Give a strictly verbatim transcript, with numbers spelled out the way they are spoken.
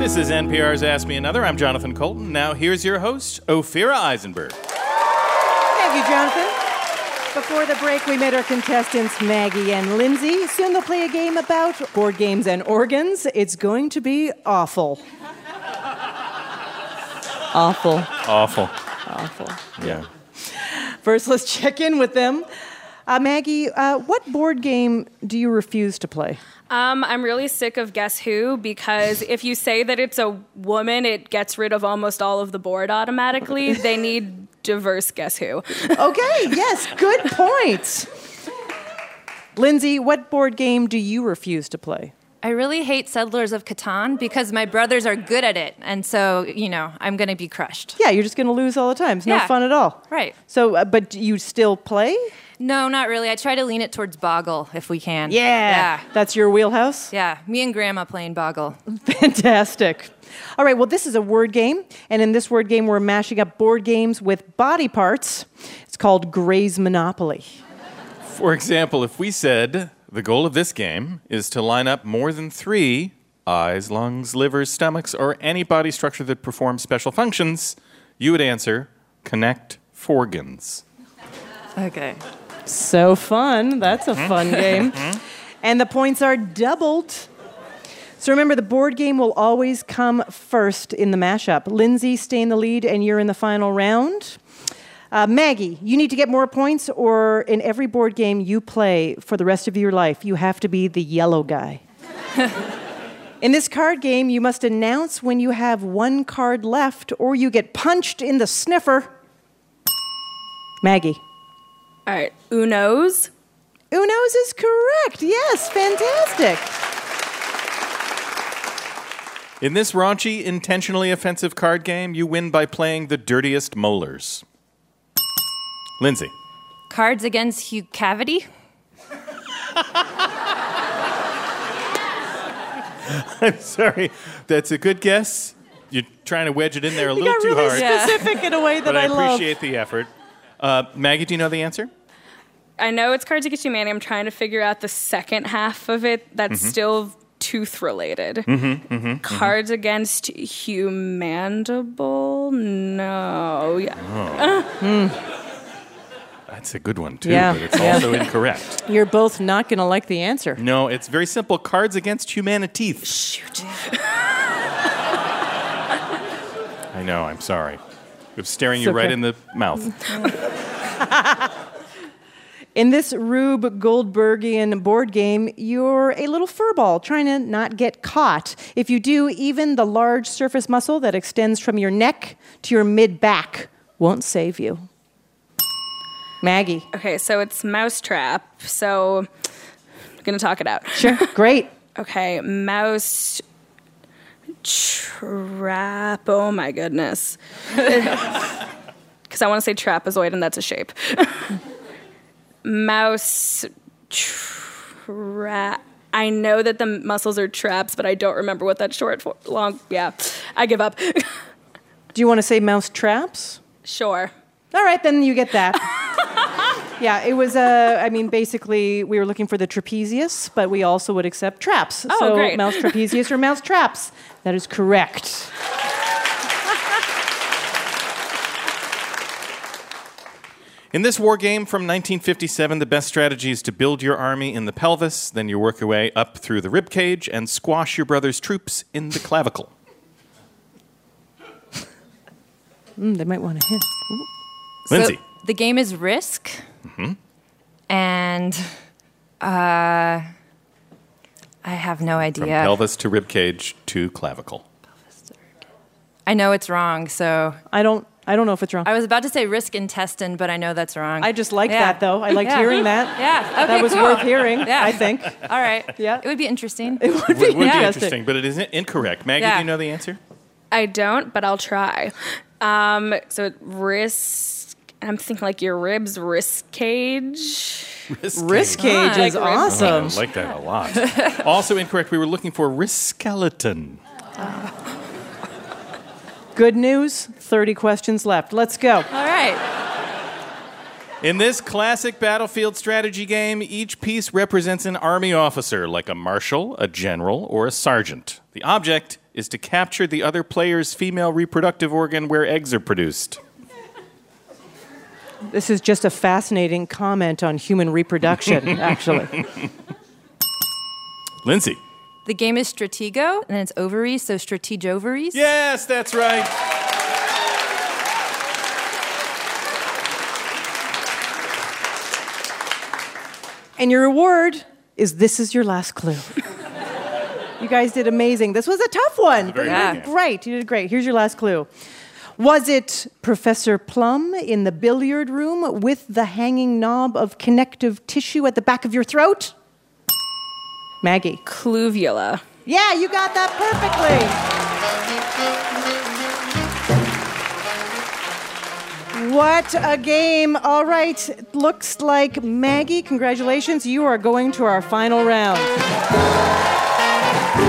This is N P R's Ask Me Another. I'm Jonathan Colton. Now here's your host, Ophira Eisenberg. Thank you, Jonathan. Before the break, we met our contestants, Maggie and Lindsay. Soon they'll play a game about board games and organs. It's going to be awful. Awful. Awful. Awful. Yeah. First, let's check in with them. Uh, Maggie, uh, what board game do you refuse to play? Um, I'm really sick of Guess Who, because if you say that it's a woman, it gets rid of almost all of the board automatically. They need diverse Guess Who. Okay, yes, good point. Lindsay, what board game do you refuse to play? I really hate Settlers of Catan because my brothers are good at it. And so, you know, I'm going to be crushed. Yeah, you're just going to lose all the time. It's no Yeah. fun at all. Right. So, uh, but you still play? No, not really. I try to lean it towards Boggle if we can. Yeah. Yeah. That's your wheelhouse? Yeah. Me and Grandma playing Boggle. Fantastic. All right, well, this is a word game. And in this word game, we're mashing up board games with body parts. It's called Grey's Monopoly. For example, if we said the goal of this game is to line up more than three eyes, lungs, livers, stomachs, or any body structure that performs special functions, you would answer connect forgans. Okay. So fun. That's a fun game. And the points are doubled. So remember, the board game will always come first in the mashup. Lindsay, stay in the lead, and you're in the final round. Uh, Maggie, you need to get more points, or in every board game you play for the rest of your life, you have to be the yellow guy. In this card game, you must announce when you have one card left, or you get punched in the sniffer. Maggie. All right, Uno's. Uno's is correct. Yes, fantastic. In this raunchy, intentionally offensive card game, you win by playing the dirtiest molars. Lindsay. Cards Against Hugh Cavity. I'm sorry. That's a good guess. You're trying to wedge it in there a You little got too really hard. specific in a way that But I I love. appreciate the effort. Uh, Maggie, do you know the answer? I know it's Cards Against Humanity. I'm trying to figure out the second half of it that's Mm-hmm. still tooth-related. Mm-hmm, mm-hmm, Cards mm-hmm. Against Humandible? No. Yeah. That's a good one, too, Yeah. but it's Yeah. also incorrect. You're both not going to like the answer. No, it's very simple. Cards Against Humanity. Shoot. I know, I'm sorry. I'm staring It's you right okay. in the mouth. In this Rube Goldbergian board game, you're a little furball trying to not get caught. If you do, even the large surface muscle that extends from your neck to your mid-back won't save you. Maggie. Okay, so it's Mousetrap. So I'm going to talk it out. Sure. Great. Okay, Mouse Trap. Oh, my goodness. Because I want to say trapezoid, and that's a shape. Mouse trap. I know that the muscles are traps, but I don't remember what that's short for. Long, yeah. I give up. Do you want to say mouse traps? Sure. All right, then you get that. Yeah, it was, uh, I mean, basically, we were looking for the trapezius, but we also would accept traps. Oh, so great. mouse trapezius or mouse traps. That is correct. In this war game from nineteen fifty-seven, the best strategy is to build your army in the pelvis, then you work your way up through the rib cage and squash your brother's troops in the clavicle. Mm, they might want to hit. Ooh. Lindsay. So the game is Risk. Mm-hmm. And uh, I have no From idea. pelvis to rib cage to clavicle. I know it's wrong, so I don't, I don't know if it's wrong. I was about to say Risk Intestine, but I know that's wrong. I just like Yeah. that, though. I liked Yeah. hearing that. Yeah, okay, That was cool. worth hearing, Yeah. I think. All right. Yeah. It would be interesting. It would Would, be would be interesting. interesting, but it is incorrect. Maggie, Yeah. do you know the answer? I don't, but I'll try. Um, so wrist. I'm thinking like your ribs, wrist cage. Wrist Wrist cage. cage is Like awesome. I like that a lot. Also incorrect. We were looking for wrist skeleton. Good news, thirty questions left. Let's go. All right. In this classic battlefield strategy game, each piece represents an army officer, like a marshal, a general, or a sergeant. The object is to capture the other player's female reproductive organ where eggs are produced. This is just a fascinating comment on human reproduction, actually. Lindsay. The game is Stratego, and it's ovaries, so strategovaries. Yes, that's right. And your reward is this is your last clue. You guys did amazing. This was a tough one. Very but you did great. You did great. Here's your last clue. Was it Professor Plum in the billiard room with the hanging knob of connective tissue at the back of your throat? Maggie. Cluvula. Yeah, you got that perfectly. What a game. All right. Looks like, Maggie, congratulations. You are going to our final round.